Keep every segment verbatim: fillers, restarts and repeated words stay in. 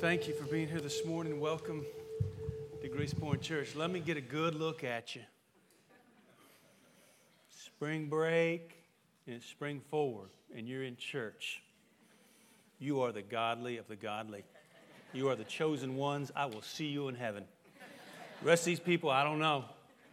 thank you for being here this morning. Welcome to Grace Point Church. Let me get a good look at you. Spring break and spring forward, and you're in church. You are the godly of the godly. You are the chosen ones. I will see you in heaven. The rest of these people, I don't know.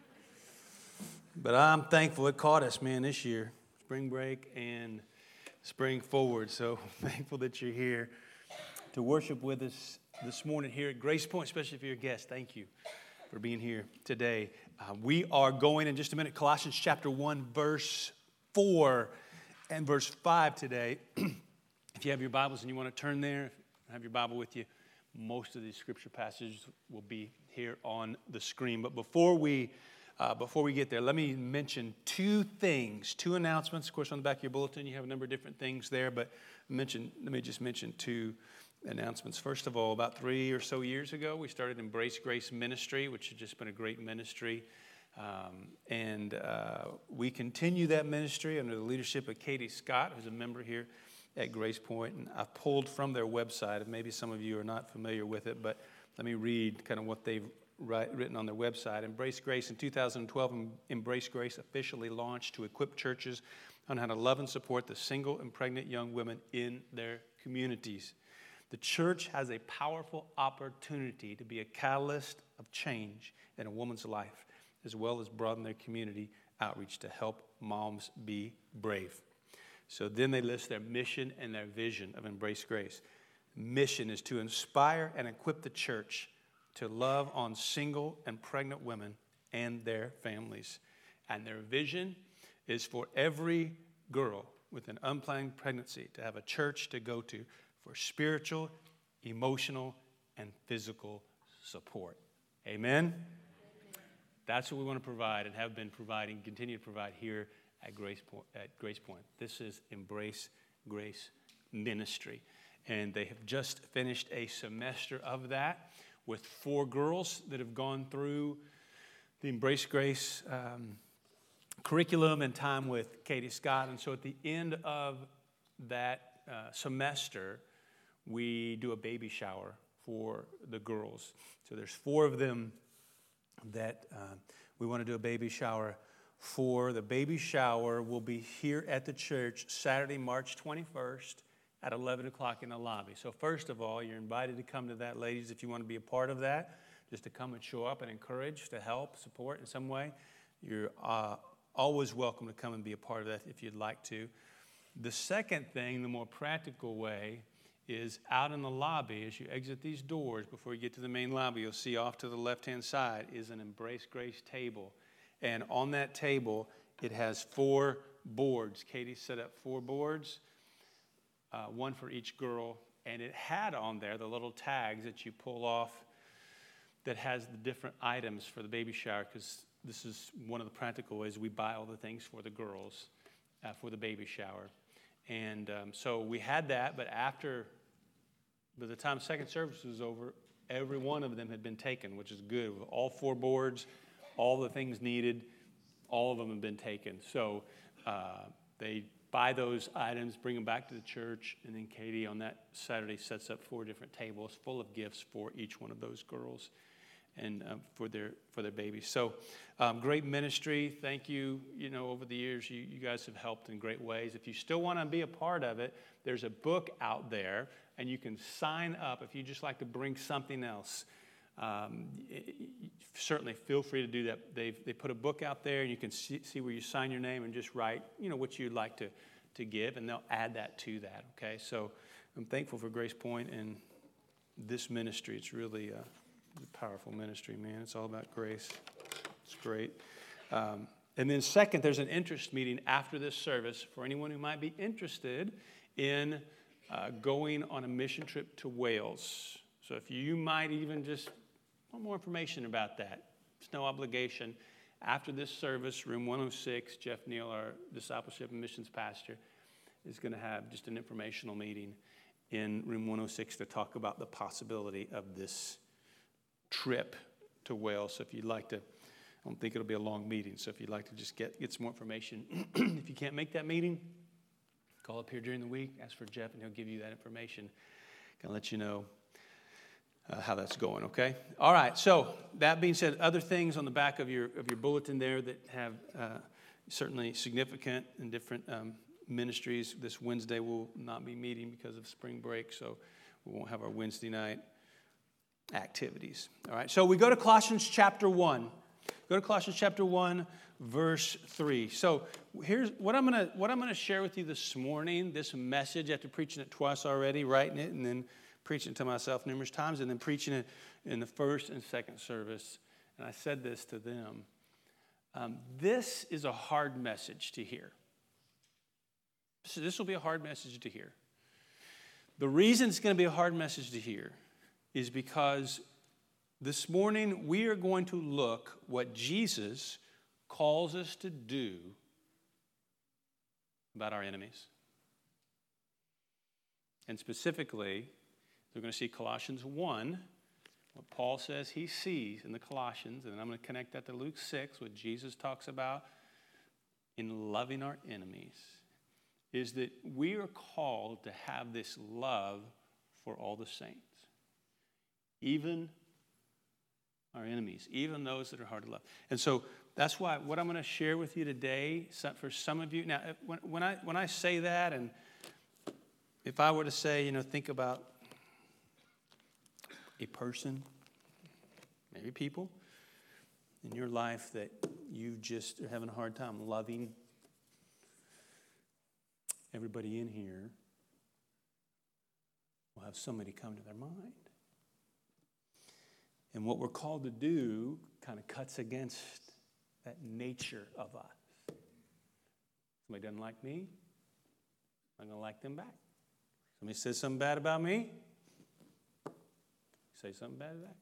But I'm thankful it caught us, man, this year. Spring break and spring forward. So thankful that you're here to worship with us this morning here at Grace Point, especially if you're a guest. Thank you for being here today. Uh, we are going in just a minute, Colossians chapter one, verse four and verse five today. If you have your Bibles and you want to turn there, have your Bible with you. Most of these scripture passages will be here on the screen. But before we uh, before we get there, let me mention two things, two announcements. Of course, on the back of your bulletin, you have a number of different things there. But mention, let me just mention two announcements. First of all, about three or so years ago, we started Embrace Grace Ministry, which has just been a great ministry. Um, and uh, we continue that ministry under the leadership of Katie Scott, who's a member here at Grace Point. And I've pulled from their website, and maybe some of you are not familiar with it, but let me read kind of what they've write, written on their website. Embrace Grace in two thousand twelve, Embrace Grace officially launched to equip churches on how to love and support the single and pregnant young women in their communities. The church has a powerful opportunity to be a catalyst of change in a woman's life, as well as broaden their community outreach to help moms be brave. So then they list their mission and their vision of Embrace Grace. Mission is to inspire and equip the church to love on single and pregnant women and their families. And their vision is for every girl with an unplanned pregnancy to have a church to go to for spiritual, emotional, and physical support. Amen? That's what we want to provide and have been providing, continue to provide here at Grace Point. At Grace Point. This is Embrace Grace Ministry. And they have just finished a semester of that with four girls that have gone through the Embrace Grace um, curriculum and time with Katie Scott. And so at the end of that uh, semester, we do a baby shower for the girls. So there's four of them that uh, we want to do a baby shower for. The baby shower will be here at the church Saturday, March twenty-first at eleven o'clock in the lobby. So first of all, you're invited to come to that, ladies, if you want to be a part of that, just to come and show up and encourage, to help, support in some way. You're uh, always welcome to come and be a part of that if you'd like to. The second thing, the more practical way, is out in the lobby. As you exit these doors, before you get to the main lobby, you'll see off to the left-hand side is an Embrace Grace table. And on that table, it has four boards. Katie set up four boards, uh, one for each girl. And it had on there the little tags that you pull off that has the different items for the baby shower, because this is one of the practical ways we buy all the things for the girls uh, for the baby shower. And um, so we had that, but after, by the time second service was over, every one of them had been taken, which is good. All four boards, all the things needed, all of them have been taken. So uh, they buy those items, bring them back to the church, and then Katie on that Saturday sets up four different tables full of gifts for each one of those girls and uh, for their for their babies. So um, great ministry. Thank you. You know, over the years, you, you guys have helped in great ways. If you still want to be a part of it, there's a book out there, and you can sign up if you just like to bring something else. Um, certainly feel free to do that. They've they put a book out there, and you can see, see where you sign your name and just write, you know, what you'd like to, to give, and they'll add that to that, okay? So I'm thankful for Grace Point and this ministry. It's really uh, a powerful ministry, man. It's all about grace. It's great. Um, and then second, there's an interest meeting after this service for anyone who might be interested in uh, going on a mission trip to Wales. So if you might even just want more information about that, it's no obligation. After this service, room one oh six, Jeff Neal, our discipleship and missions pastor, is going to have just an informational meeting in room one oh six to talk about the possibility of this trip to Wales. So if you'd like to, I don't think it'll be a long meeting, so if you'd like to just get, get some more information, if you can't make that meeting, call up here during the week, ask for Jeff, and he'll give you that information. Can let you know. uh, how that's going, okay? All right, so that being said, other things on the back of your of your bulletin there that have uh, certainly significant and different um, ministries. This Wednesday will not be meeting because of spring break, so we won't have our Wednesday night activities. All right, so we go to Colossians chapter one. Go to Colossians chapter one, verse three. So here's what I'm gonna what I'm gonna share with you this morning. This message, after preaching it twice already, writing it, and then preaching it to myself numerous times, and then preaching it in the first and second service. And I said this to them. Um, this is a hard message to hear. So this will be a hard message to hear. The reason it's going to be a hard message to hear is because this morning we are going to look what Jesus calls us to do about our enemies. And specifically, we're going to see Colossians one, what Paul says he sees in the Colossians, and then I'm going to connect that to Luke six, what Jesus talks about in loving our enemies, is that we are called to have this love for all the saints, even our enemies, even those that are hard to love. And so that's why what I'm going to share with you today, for some of you, now when, when I when I say that, and if I were to say, you know, think about a person, maybe people in your life that you just are having a hard time loving. Everybody in here will have somebody come to their mind. And what we're called to do kind of cuts against that nature of us. Somebody doesn't like me, I'm going to like them back. Somebody says something bad about me, say something bad back.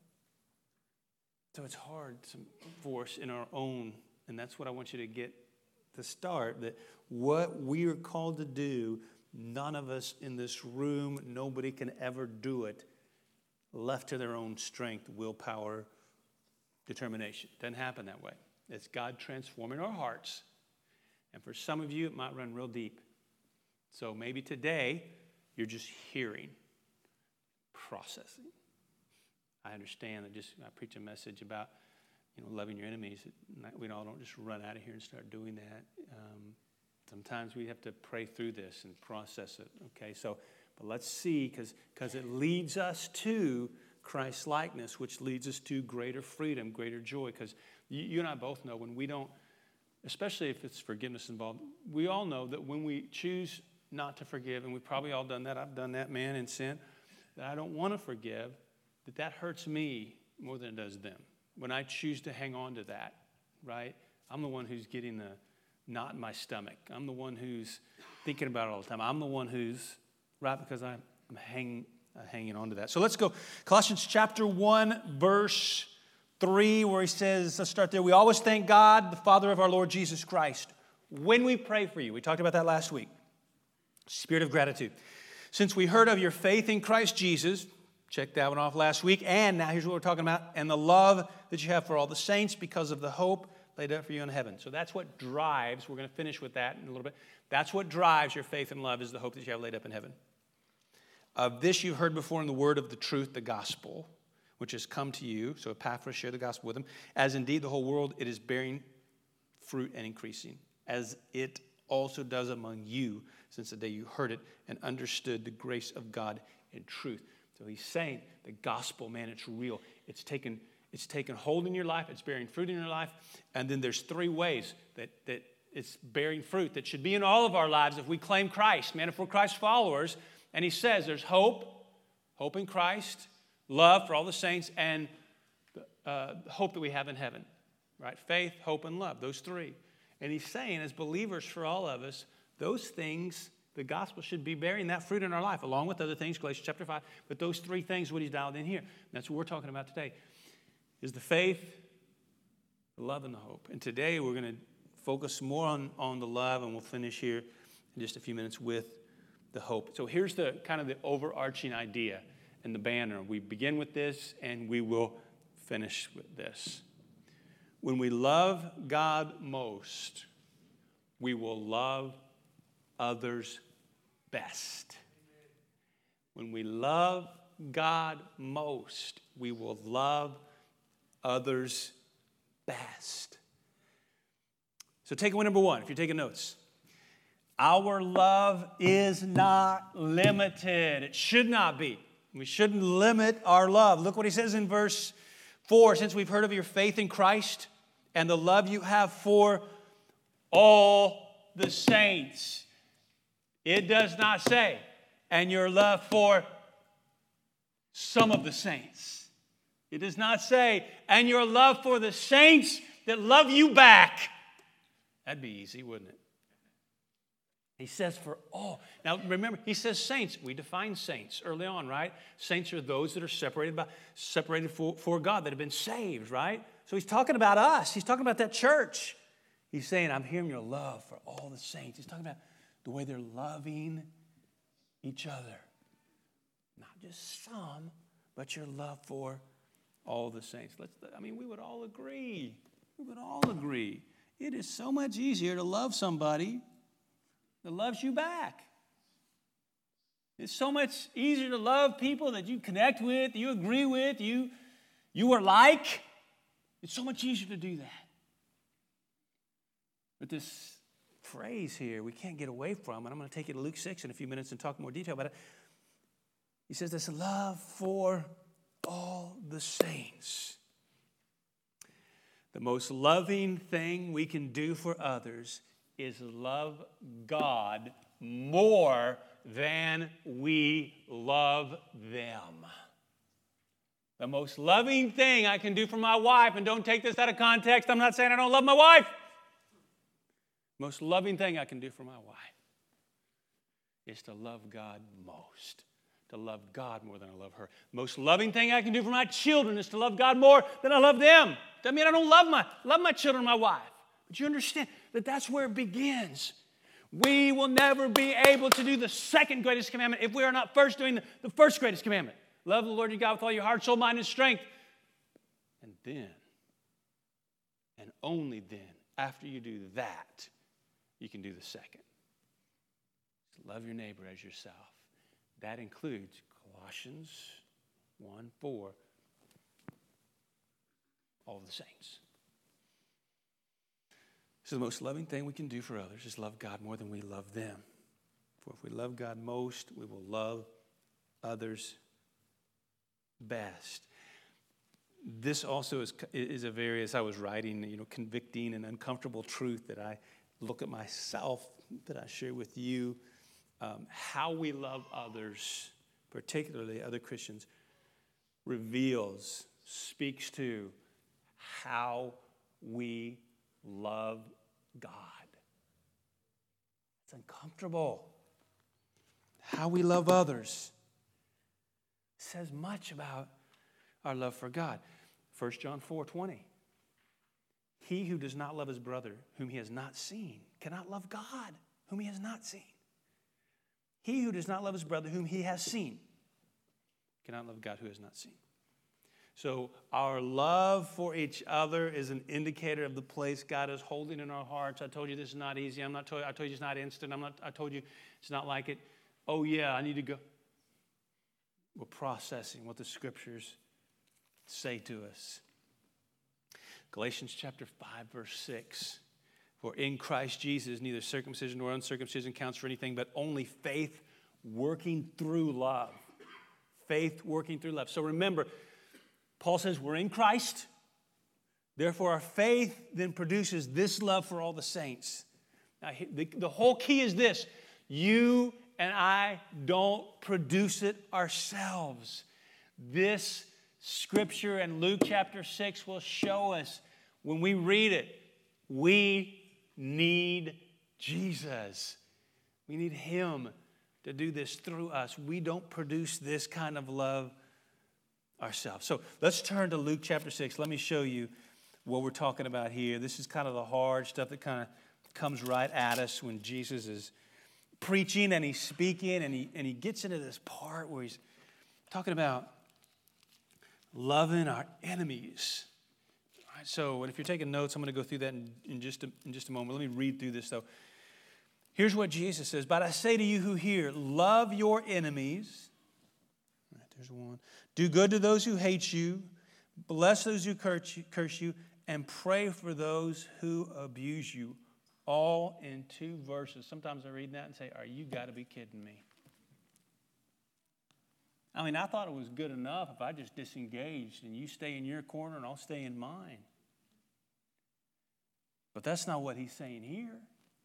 So it's hard to force in our own, and that's what I want you to get to start, that what we are called to do, none of us in this room, nobody can ever do it left to their own strength, willpower, determination. It doesn't happen that way. It's God transforming our hearts. And for some of you, it might run real deep. So maybe today, you're just hearing, processing. I understand that just I preach a message about, you know, loving your enemies. We all don't just run out of here and start doing that. Um, sometimes we have to pray through this and process it. Okay, so but let's see, because because it leads us to Christ's likeness, which leads us to greater freedom, greater joy. Because you, you and I both know when we don't, especially if it's forgiveness involved, we all know that when we choose not to forgive, and we've probably all done that. I've done that, man, in sin. That I don't want to forgive. That that hurts me more than it does them. When I choose to hang on to that, right? I'm the one who's getting the knot in my stomach. I'm the one who's thinking about it all the time. I'm the one who's, right, because I'm, I'm hang, uh, hanging on to that. So let's go. Colossians chapter one, verse three, where he says, let's start there. We always thank God, the Father of our Lord Jesus Christ, when we pray for you. We talked about that last week. Spirit of gratitude. Since we heard of your faith in Christ Jesus, check that one off last week. And now here's what we're talking about. And the love that you have for all the saints because of the hope laid up for you in heaven. So that's what drives. We're going to finish with that in a little bit. That's what drives your faith and love is the hope that you have laid up in heaven. Of this you've heard before in the word of the truth, the gospel, which has come to you. So Epaphras, share the gospel with him. As indeed the whole world, it is bearing fruit and increasing. As it also does among you since the day you heard it and understood the grace of God in truth. So he's saying the gospel, man, it's real. It's taken, it's taken hold in your life. It's bearing fruit in your life. And then there's three ways that, that it's bearing fruit that should be in all of our lives if we claim Christ, man, if we're Christ followers. And he says there's hope, hope in Christ, love for all the saints, and the uh, hope that we have in heaven, right? Faith, hope, and love, those three. And he's saying as believers for all of us, those things, the gospel should be bearing that fruit in our life, along with other things, Galatians chapter five. But those three things, what he's dialed in here, and that's what we're talking about today, is the faith, the love, and the hope. And today we're going to focus more on, on the love, and we'll finish here in just a few minutes with the hope. So here's the kind of the overarching idea and the banner. We begin with this, and we will finish with this. When we love God most, we will love others best. When we love God most, we will love others best. So takeaway number one, if you're taking notes. Our love is not limited. It should not be. We shouldn't limit our love. Look what he says in verse four. Since we've heard of your faith in Christ and the love you have for all the saints. It does not say, and your love for some of the saints. It does not say, and your love for the saints that love you back. That'd be easy, wouldn't it? He says for all. Now remember, he says saints. We define saints early on, right? Saints are those that are separated by separated for, for God, that have been saved, right? So he's talking about us. He's talking about that church. He's saying, I'm hearing your love for all the saints. He's talking about the way they're loving each other. Not just some, but your love for all the saints. Let's, I mean, we would all agree. We would all agree. It is so much easier to love somebody that loves you back. It's so much easier to love people that you connect with, you agree with, you, you are like. It's so much easier to do that. But this phrase here, we can't get away from, and I'm going to take you to Luke six in a few minutes and talk more detail about it. He says this love for all the saints. The most loving thing we can do for others is love God more than we love them. The most loving thing I can do for my wife, and don't take this out of context, I'm not saying I don't love my wife. Most loving thing I can do for my wife is to love God most. To love God more than I love her. Most loving thing I can do for my children is to love God more than I love them. Doesn't mean I don't love my, love my children and my wife. But you understand that that's where it begins. We will never be able to do the second greatest commandment if we are not first doing the, the first greatest commandment. Love the Lord your God with all your heart, soul, mind, and strength. And then, and only then, after you do that, you can do the second. Love your neighbor as yourself. That includes Colossians one four, all the saints. So the most loving thing we can do for others is love God more than we love them. For if we love God most, we will love others best. This also is, is a very, as I was writing, you know, convicting and uncomfortable truth that I look at myself, that I share with you. Um, how we love others, particularly other Christians, reveals, speaks to how we love God. It's uncomfortable. How we love others says much about our love for God. First John four twenty. He who does not love his brother, whom he has not seen, cannot love God, whom he has not seen. He who does not love his brother, whom he has seen, cannot love God, who has not seen. So our love for each other is an indicator of the place God is holding in our hearts. I told you this is not easy. I'm not told, I told you it's not instant. I'm not, I told you it's not like it. Oh, yeah, I need to go. We're processing what the scriptures say to us. Galatians chapter five, verse six. For in Christ Jesus, neither circumcision nor uncircumcision counts for anything, but only faith working through love. Faith working through love. So remember, Paul says we're in Christ. Therefore, our faith then produces this love for all the saints. Now, the, the whole key is this. You and I don't produce it ourselves. This scripture in Luke chapter six will show us when we read it, we need Jesus. We need him to do this through us. We don't produce this kind of love ourselves. So let's turn to Luke chapter six. Let me show you what we're talking about here. This is kind of the hard stuff that kind of comes right at us when Jesus is preaching and he's speaking, and he, and he gets into this part where he's talking about loving our enemies. All right, so if you're taking notes, I'm going to go through that in, in, just a, in just a moment. Let me read through this, though. Here's what Jesus says. But I say to you who hear, love your enemies. There's one. Do good to those who hate you. Bless those who curse you. And pray for those who abuse you. All in two verses. Sometimes I read that and say, are you got to be kidding me? I mean, I thought it was good enough if I just disengaged and you stay in your corner and I'll stay in mine. But that's not what he's saying here.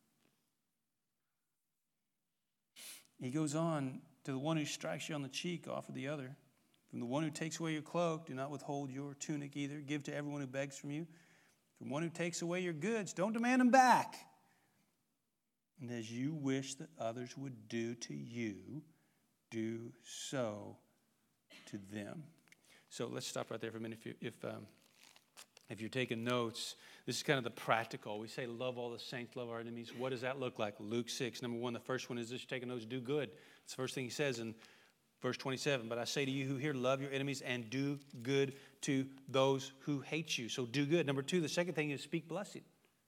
He goes on, to the one who strikes you on the cheek, offer the other. From the one who takes away your cloak, do not withhold your tunic either. Give to everyone who begs from you. From one who takes away your goods, don't demand them back. And as you wish that others would do to you, do so to them. So let's stop right there for a minute. If, you, if, um, if you're taking notes, this is kind of the practical. We say love all the saints, love our enemies. What does that look like? Luke six, number one, the first one is this, you're taking notes, do good. It's the first thing he says in verse twenty-seven. But I say to you who hear, love your enemies and do good to those who hate you. So do good. Number two, the second thing is speak blessing.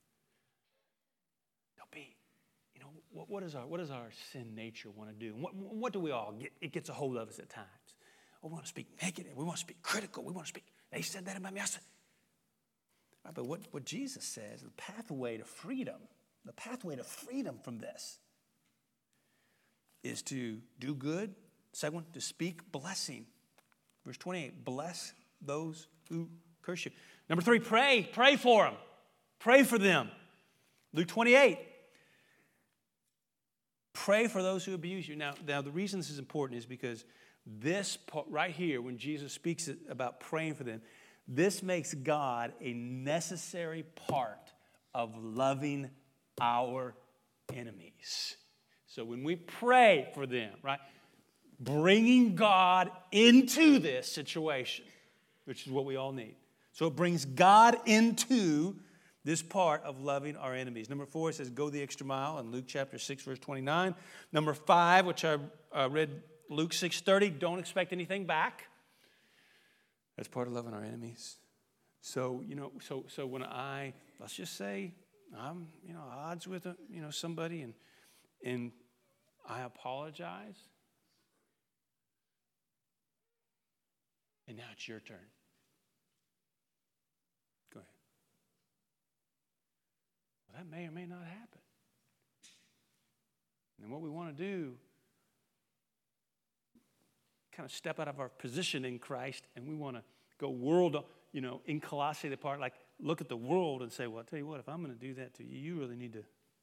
Don't be, you know, what, what, is our, what does our sin nature want to do? What, what do we all get? It gets a hold of us at times. Oh, we want to speak negative. We want to speak critical. We want to speak, they said that about me. I said, right, but what, what Jesus says, the pathway to freedom, the pathway to freedom from this is to do good. Second one, to speak blessing. Verse twenty-eight, bless those who curse you. Number three, pray. Pray for them. Pray for them. Luke twenty-eight, pray for those who abuse you. Now, now the reason this is important is because this part right here, when Jesus speaks about praying for them, this makes God a necessary part of loving our enemies. So when we pray for them, right, bringing God into this situation, which is what we all need. So it brings God into this part of loving our enemies. Number four, it says, go the extra mile in Luke chapter six, verse twenty-nine. Number five, which I uh, read Luke six thirty, don't expect anything back. That's part of loving our enemies. So, you know, so so when I, let's just say, I'm, you know, odds with, a, you know, somebody and and I apologize. And now it's your turn. Go ahead. Well, that may or may not happen. And what we want to do, kind of step out of our position in Christ, and we want to go world, you know, in Colossae, the part, like, look at the world and say, well, I'll tell you what, if I'm going to do that to you, you really need to,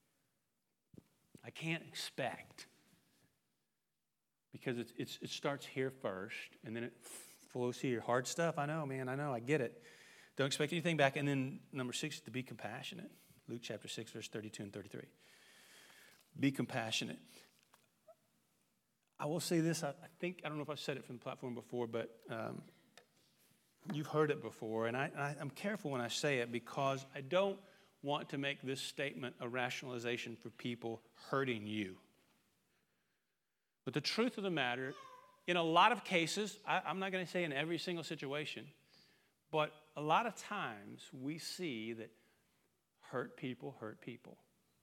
I can't expect. Because it's, it's, it starts here first, and then it flows here. Hard stuff, I know, man, I know, I get it. Don't expect anything back. And then number six, to be compassionate. Luke chapter six, verse thirty-two and thirty-three. Be compassionate. I will say this, I, I think, I don't know if I've said it from the platform before, but um, you've heard it before, and I, I, I'm careful when I say it because I don't want to make this statement a rationalization for people hurting you. But the truth of the matter, in a lot of cases, I, I'm not going to say in every single situation, but a lot of times we see that hurt people hurt people.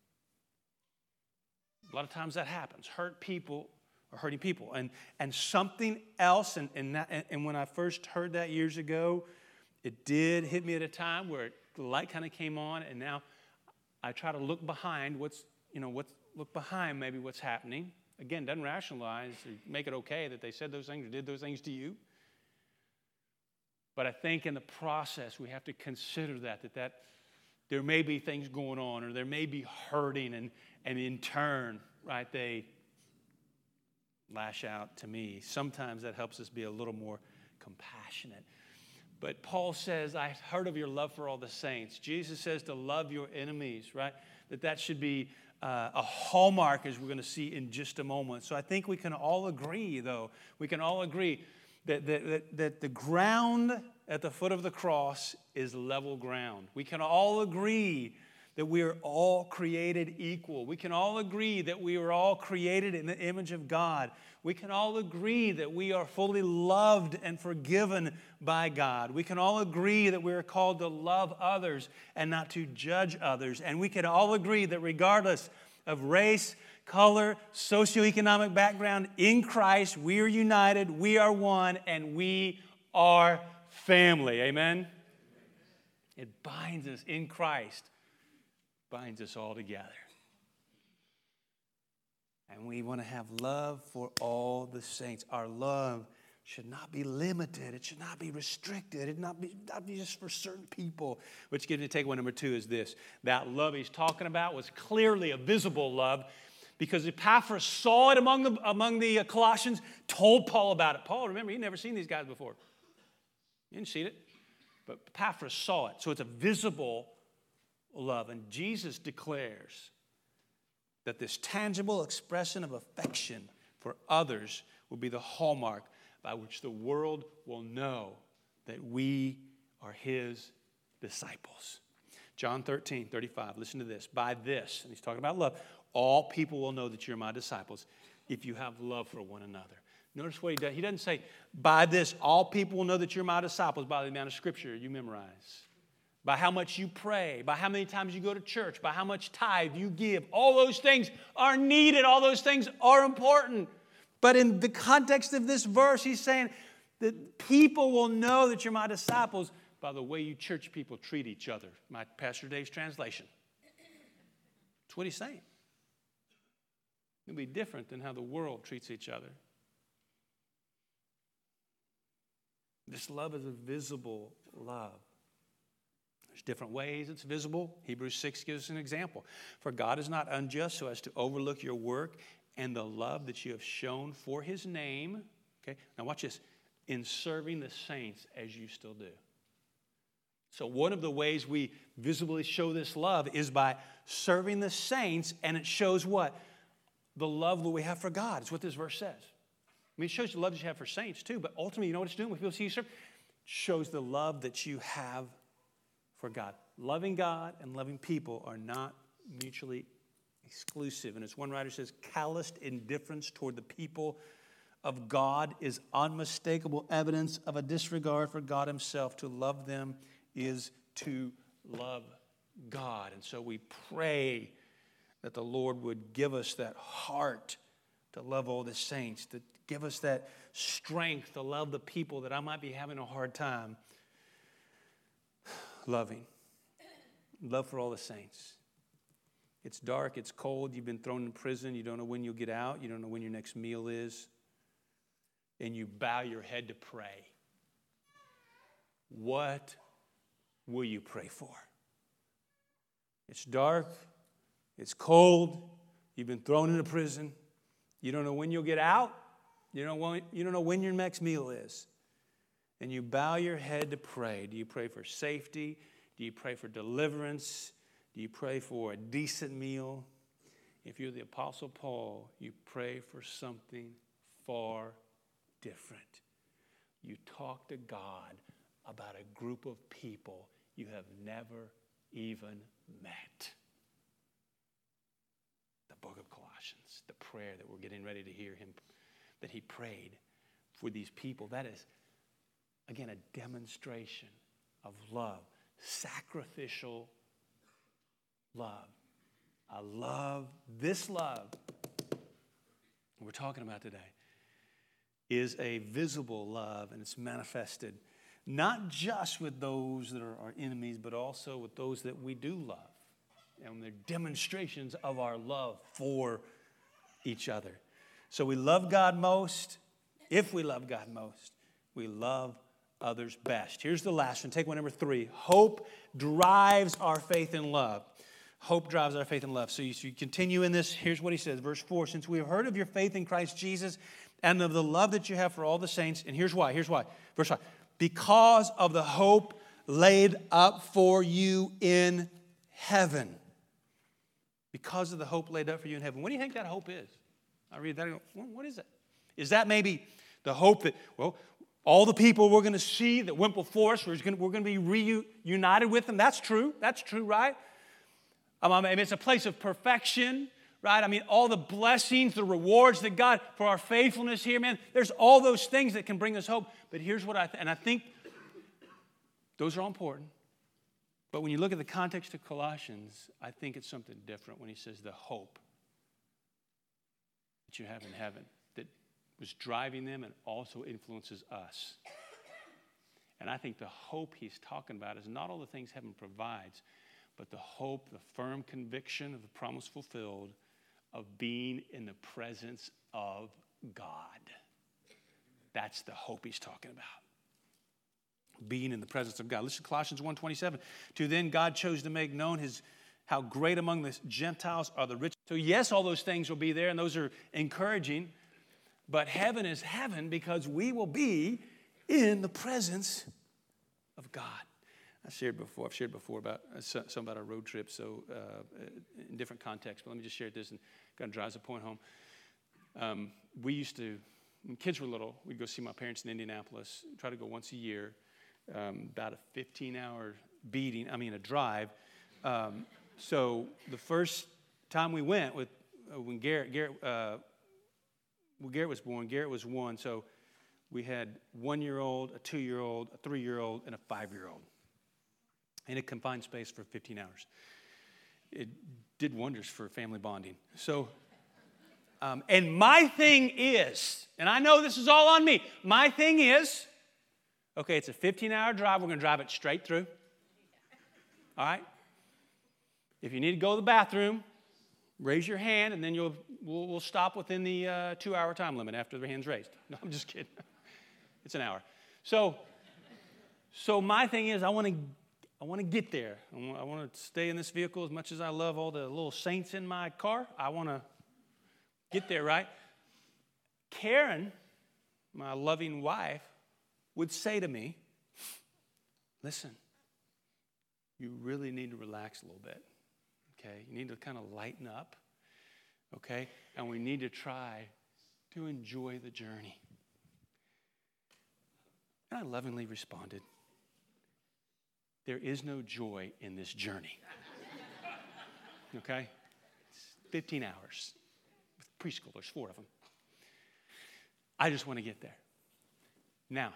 A lot of times that happens. Hurt people are hurting people. And and something else, and, and, that, and when I first heard that years ago, it did hit me at a time where the light kind of came on, and now I try to look behind what's, you know, what's, look behind maybe what's happening. Again, doesn't rationalize or make it okay that they said those things or did those things to you. But I think in the process, we have to consider that, that, that there may be things going on or there may be hurting, and, and in turn, right, they lash out to me. Sometimes that helps us be a little more compassionate. But Paul says, I've heard of your love for all the saints. Jesus says to love your enemies, right? That that should be uh, a hallmark, as we're going to see in just a moment. So I think we can all agree, though, we can all agree that, that, that, that the ground at the foot of the cross is level ground. We can all agree that we are all created equal. We can all agree that we are all created in the image of God. We can all agree that we are fully loved and forgiven by God. We can all agree that we are called to love others and not to judge others. And we can all agree that regardless of race, color, socioeconomic background. In Christ, we are united, we are one, and we are family. Amen? It binds us in Christ, binds us all together. And we want to have love for all the saints. Our love should not be limited. It should not be restricted. It should not be, not be just for certain people. Which gives me takeaway number two is this. That love he's talking about was clearly a visible love because Epaphras saw it among the, among the Colossians, told Paul about it. Paul, remember, he'd never seen these guys before. He didn't see it. But Epaphras saw it. So it's a visible love. And Jesus declares that this tangible expression of affection for others will be the hallmark by which the world will know that we are his disciples. John thirteen, thirty-five, listen to this. By this, and he's talking about love, all people will know that you're my disciples if you have love for one another. Notice what he does. He doesn't say, by this, all people will know that you're my disciples by the amount of scripture you memorize, by how much you pray, by how many times you go to church, by how much tithe you give. All those things are needed. All those things are important. But in the context of this verse, he's saying that people will know that you're my disciples by the way you church people treat each other. My Pastor Dave's translation. That's what he's saying. It'll be different than how the world treats each other. This love is a visible love. There's different ways it's visible. Hebrews six gives us an example. For God is not unjust so as to overlook your work and the love that you have shown for his name. Okay, now watch this. In serving the saints as you still do. So one of the ways we visibly show this love is by serving the saints, and it shows what? The love that we have for God. It's what this verse says. I mean, it shows the love that you have for saints too, but ultimately, you know what it's doing when people see you serve? It shows the love that you have for God. Loving God and loving people are not mutually exclusive. And as one writer says, calloused indifference toward the people of God is unmistakable evidence of a disregard for God himself. To love them is to love God. And so we pray that the Lord would give us that heart to love all the saints, to give us that strength to love the people that I might be having a hard time loving. Love for all the saints. It's dark, it's cold, you've been thrown in prison, you don't know when you'll get out, you don't know when your next meal is, and you bow your head to pray. What will you pray for? It's dark, it's cold, you've been thrown into prison, you don't know when you'll get out, you don't know when, you don't know when your next meal is, and you bow your head to pray. Do you pray for safety? Do you pray for deliverance? Do you pray for a decent meal? If you're the Apostle Paul, you pray for something far different. You talk to God about a group of people you have never even met. The book of Colossians, the prayer that we're getting ready to hear him, that he prayed for these people. That is, again, a demonstration of love, sacrificial love. I love, this love we're talking about today is a visible love, and it's manifested not just with those that are our enemies, but also with those that we do love. And they're demonstrations of our love for each other. So we love God most. If we love God most, we love others best. Here's the last one. Take one, number three. Hope drives our faith in love. Hope drives our faith in love. So you, so you continue in this. Here's what he says. Verse four. Since we have heard of your faith in Christ Jesus and of the love that you have for all the saints. And here's why. Here's why. Verse five. Because of the hope laid up for you in heaven. Because of the hope laid up for you in heaven. What do you think that hope is? I read that and go, what is it? Is that maybe the hope that, well, all the people we're going to see that went before us, we're going to, we're going to be reunited with them? That's true. That's true, right? Um, I mean, it's a place of perfection, right? I mean, all the blessings, the rewards that God, for our faithfulness here, man, there's all those things that can bring us hope. But here's what I, th- and I think those are all important. But when you look at the context of Colossians, I think it's something different when he says the hope that you have in heaven that was driving them and also influences us. And I think the hope he's talking about is not all the things heaven provides, but the hope, the firm conviction of the promise fulfilled of being in the presence of God. That's the hope he's talking about. Being in the presence of God. Listen to Colossians one twenty-seven. To then God chose to make known his how great among the Gentiles are the rich. So yes, all those things will be there, and those are encouraging. But heaven is heaven because we will be in the presence of God. I shared before. I've shared before about uh, some about our road trip. So uh, in different contexts. But let me just share this and kind of drives the point home. Um, we used to, when kids were little, we'd go see my parents in Indianapolis. Try to go once a year. Um, about a fifteen-hour beating. I mean, a drive. Um, so the first time we went with uh, when Garrett, Garrett, uh, when Garrett was born, Garrett was one. So we had one-year-old, a two-year-old, a three-year-old, and a five-year-old in a confined space for fifteen hours. It did wonders for family bonding. So, um, and my thing is, and I know this is all on me. My thing is. Okay, it's a fifteen-hour drive. We're going to drive it straight through. All right? If you need to go to the bathroom, raise your hand, and then you'll we'll, we'll stop within the uh, two-hour time limit after the hand's raised. No, I'm just kidding. It's an hour. So, so my thing is, I want to I want to get there. I want, I want to stay in this vehicle as much as I love all the little saints in my car. I want to get there, right? Karen, my loving wife, would say to me, listen, you really need to relax a little bit, okay? You need to kind of lighten up, okay? And we need to try to enjoy the journey. And I lovingly responded, there is no joy in this journey, okay? It's fifteen hours with preschoolers, four of them. I just want to get there. Now,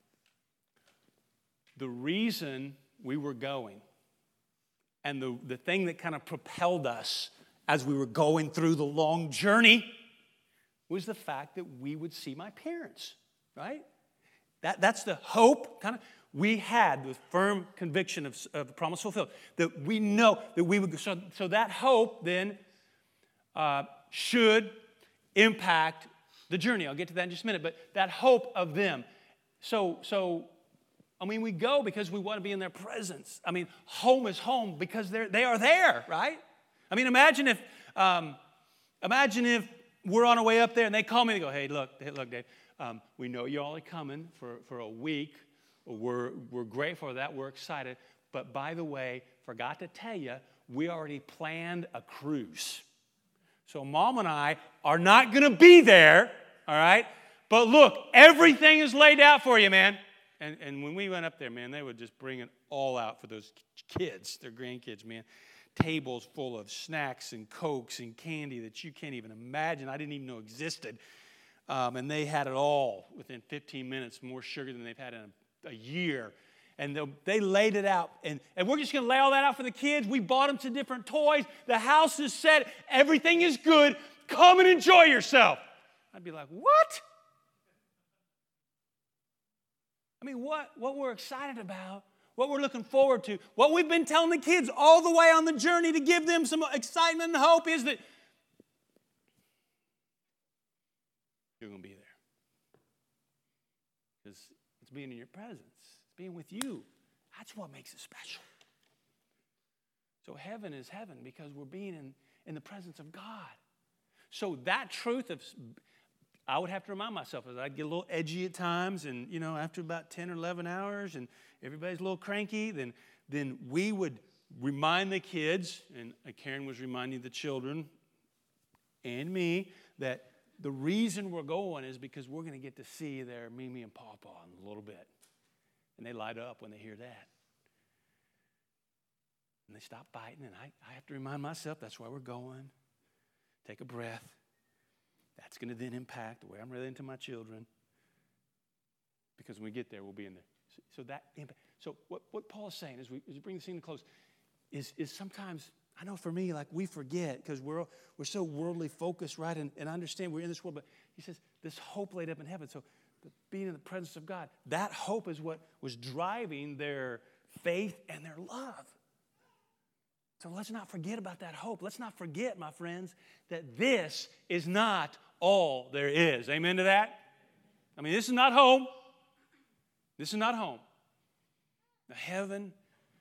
the reason we were going and the, the thing that kind of propelled us as we were going through the long journey was the fact that we would see my parents, right? That, that's the hope kind of we had, the firm conviction of, of the promise fulfilled, that we know that we would, so, so that hope then uh, should impact the journey. I'll get to that in just a minute, but that hope of them. So, so, I mean, we go because we want to be in their presence. I mean, home is home because they're, they are there, right? I mean, imagine if, um, imagine if we're on our way up there and they call me and they go, hey, look, hey, look, Dave, um, we know you all are coming for, for a week. We're, we're grateful for that. We're excited. But by the way, forgot to tell you, we already planned a cruise. So Mom and I are not going to be there, all right? But look, everything is laid out for you, man. And, and when we went up there, man, they would just bring it all out for those kids, their grandkids, man. Tables full of snacks and Cokes and candy that you can't even imagine. I didn't even know existed. Um, and they had it all within fifteen minutes, more sugar than they've had in a, a year. And they laid it out. And, and we're just going to lay all that out for the kids. We bought them some different toys. The house is set. Everything is good. Come and enjoy yourself. I'd be like, what? I mean, what, what we're excited about, what we're looking forward to, what we've been telling the kids all the way on the journey to give them some excitement and hope is that you're going to be there. Because it's being in your presence. It's being with you. That's what makes it special. So heaven is heaven because we're being in, in the presence of God. So that truth of... I would have to remind myself as I'd get a little edgy at times, and you know, after about ten or eleven hours, and everybody's a little cranky, then then we would remind the kids, and Karen was reminding the children and me that the reason we're going is because we're going to get to see their Mimi and Pawpaw in a little bit, and they light up when they hear that, and they stop biting, and I, I have to remind myself that's why we're going. Take a breath. That's going to then impact the way I'm relating to my children. Because when we get there, we'll be in there. So, so that impact. So what, what Paul is saying as we, as we bring this thing to close is, is sometimes I know for me, like we forget because we're, we're so worldly focused, right? And, and I understand we're in this world, but he says, this hope laid up in heaven. So the, being in the presence of God, that hope is what was driving their faith and their love. So let's not forget about that hope. Let's not forget, my friends, that this is not all there is. Amen to that? I mean, this is not home. This is not home. The heaven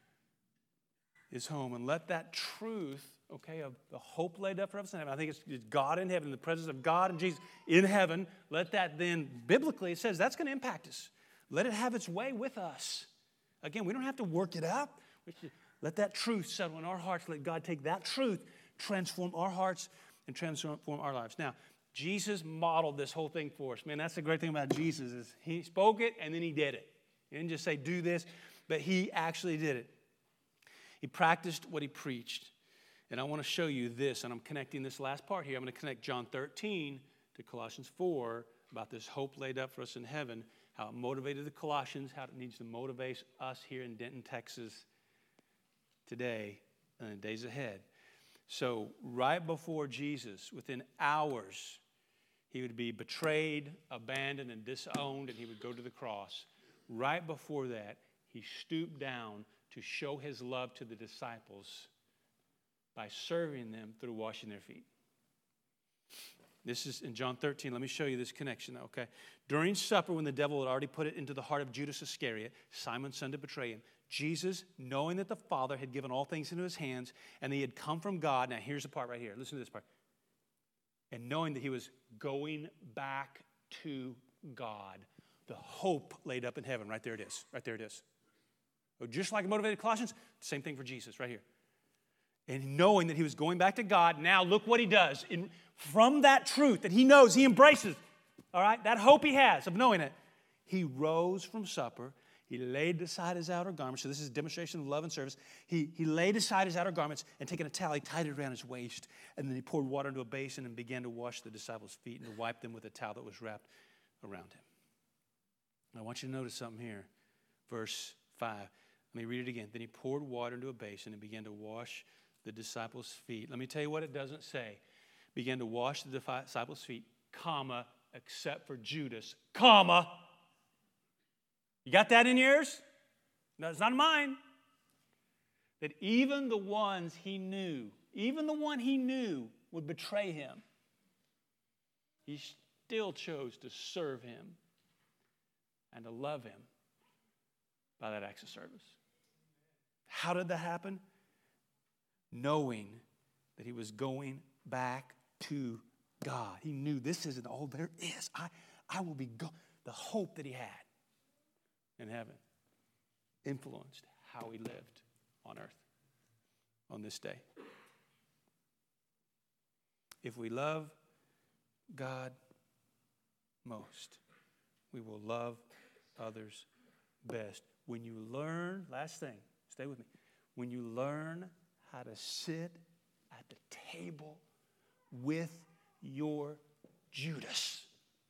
is home. And let that truth, okay, of the hope laid up for us in heaven, I think it's, it's God in heaven, in the presence of God and Jesus in heaven, let that then, biblically, it says that's going to impact us. Let it have its way with us. Again, we don't have to work it up. We should let that truth settle in our hearts. Let God take that truth, transform our hearts, and transform our lives. Now, Jesus modeled this whole thing for us. Man, that's the great thing about Jesus is he spoke it and then he did it. He didn't just say do this, but he actually did it. He practiced what he preached. And I want to show you this, and I'm connecting this last part here. I'm going to connect John thirteen to Colossians four about this hope laid up for us in heaven, how it motivated the Colossians, how it needs to motivate us here in Denton, Texas today and in the days ahead. So right before Jesus, within hours, he would be betrayed, abandoned, and disowned, and he would go to the cross. Right before that, he stooped down to show his love to the disciples by serving them through washing their feet. This is in John thirteen. Let me show you this connection, okay? During supper, when the devil had already put it into the heart of Judas Iscariot, Simon's son, to betray him, Jesus, knowing that the Father had given all things into his hands and he had come from God. Now, here's the part right here. Listen to this part. And knowing that he was going back to God, the hope laid up in heaven. Right there it is. Right there it is. Just like motivated Colossians, same thing for Jesus right here. And knowing that he was going back to God, now look what he does. In, from that truth that he knows, he embraces, all right, that hope he has of knowing it, he rose from supper. He laid aside his outer garments. So this is a demonstration of love and service. He, he laid aside his outer garments and taking a towel, he tied it around his waist. And then he poured water into a basin and began to wash the disciples' feet and to wipe them with a towel that was wrapped around him. I want you to notice something here. Verse five. Let me read it again. Then he poured water into a basin and began to wash the disciples' feet. Let me tell you what it doesn't say. Began to wash the disciples' feet, comma, except for Judas, comma. You got that in yours? No, it's not mine. That even the ones he knew, even the one he knew would betray him, he still chose to serve him and to love him by that act of service. How did that happen? Knowing that he was going back to God. He knew this isn't all there is. I, I will be go-. The hope that he had in heaven influenced how he lived on earth on this day. If we love God most, we will love others best. When you learn, last thing, stay with me. When you learn how to sit at the table with your Judas,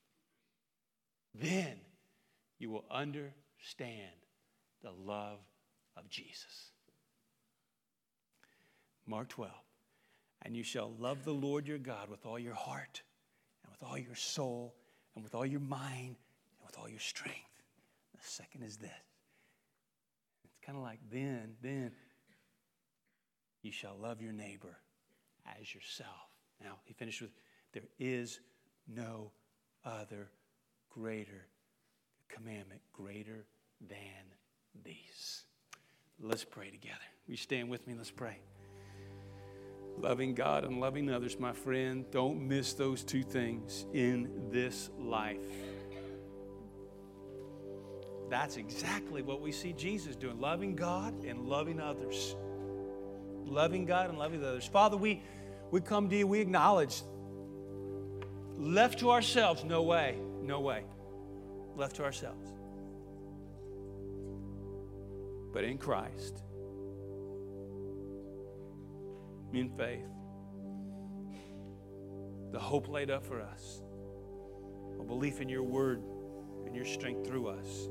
then you will understand the love of Jesus. Mark twelve. And you shall love the Lord your God with all your heart and with all your soul and with all your mind and with all your strength. The second is this. It's kind of like then, then you shall love your neighbor as yourself. Now, he finished with, there is no other greater commandment, greater than these. Let's pray together. Will you stand with me? Let's pray. Loving God and loving others, my friend, don't miss those two things in this life. That's exactly what we see Jesus doing, loving God and loving others. Loving God and loving others. Father, we, we come to you, we acknowledge, left to ourselves, no way, no way. Left to ourselves. But in Christ, in faith, the hope laid up for us, a belief in your word and your strength through us,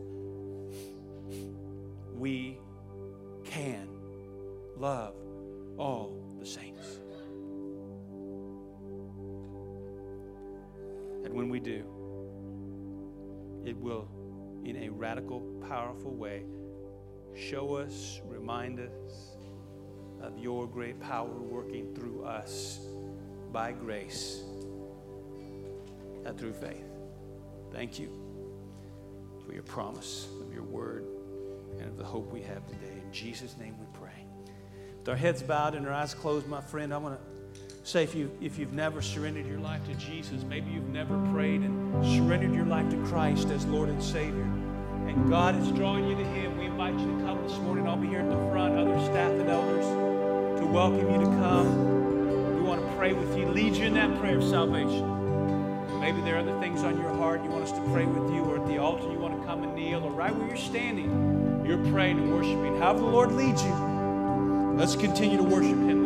we can love all the radical, powerful way. Show us, remind us of your great power working through us by grace and through faith. Thank you for your promise of your word and of the hope we have today. In Jesus' name we pray. With our heads bowed and our eyes closed, my friend, I want to say if, you, if you've never surrendered your life to Jesus, maybe you've never prayed and surrendered your life to Christ as Lord and Savior, and God is drawing you to Him, we invite you to come this morning. I'll be here at the front, other staff and elders, to welcome you to come. We want to pray with you, lead you in that prayer of salvation. Maybe there are other things on your heart you want us to pray with you, or at the altar you want to come and kneel, or right where you're standing, you're praying and worshiping. However the Lord leads you, let's continue to worship Him.